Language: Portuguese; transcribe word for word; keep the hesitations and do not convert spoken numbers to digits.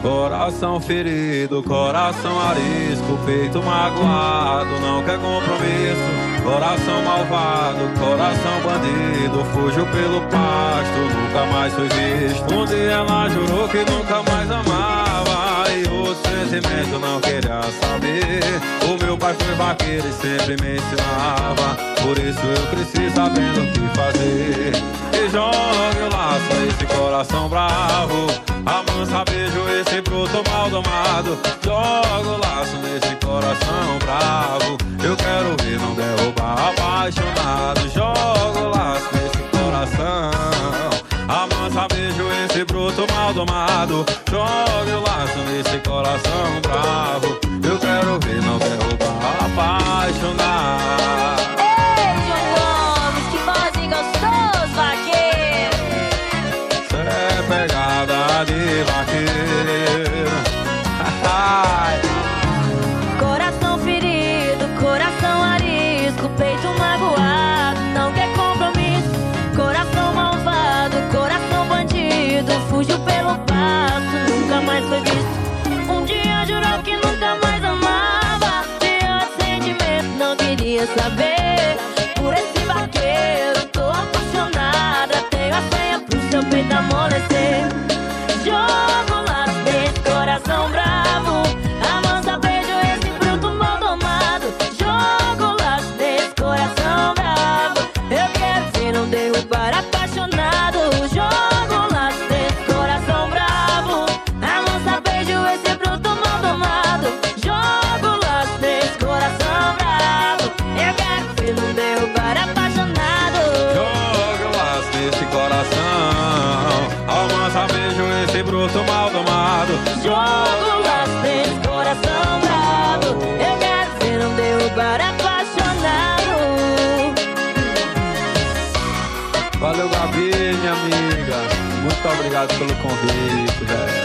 Coração ferido, coração arisco, peito magoado, não quer compromisso. Coração malvado, coração bandido, fugiu pelo pasto, nunca mais foi visto. Um dia ela jurou que nunca mais amava e o sentimento não queria saber. O meu pai foi vaqueiro e sempre me ensinava, por isso eu cresci sabendo o que fazer. E jogue o laço a esse coração bravo, amansa beijo esse bruto mal domado. Joga o laço nesse coração bravo, eu quero ver não derrubar apaixonado. Joga o laço nesse coração, amansa beijo esse bruto mal domado. Joga o laço nesse coração bravo, eu quero ver não derrubar apaixonado. Ei, João Gomes, que vozinho gostoso, vaqueiro. Cê é pegada de vaqueiro. Coração ferido, coração arisco, peito magoado, não quer compromisso. Coração malvado, coração bandido, fugiu pelo pasto, nunca mais foi visto. Um dia jurou que nunca mais amava, tinha sentimento, não queria saber. Por esse vaqueiro tô apaixonada, tenho a senha pro seu peito amolecer. Jogo lá desse coração bravo, amansa beijo esse bruto mal domado. Jogo lá desse coração bravo, eu quero ver não derrubar apaixonado. Jogo lá desse coração bravo, amansa beijo esse bruto mal domado. Jogo lá desse coração bravo, eu quero ver não derrubar apaixonado. Joga o laço nesse coração, amansa beijo esse bruto mal domado. Jogo lá desse coração bravo, eu quero ver não derrubar apaixonado. Valeu, Gabi, minha amiga. Muito obrigado pelo convite, velho.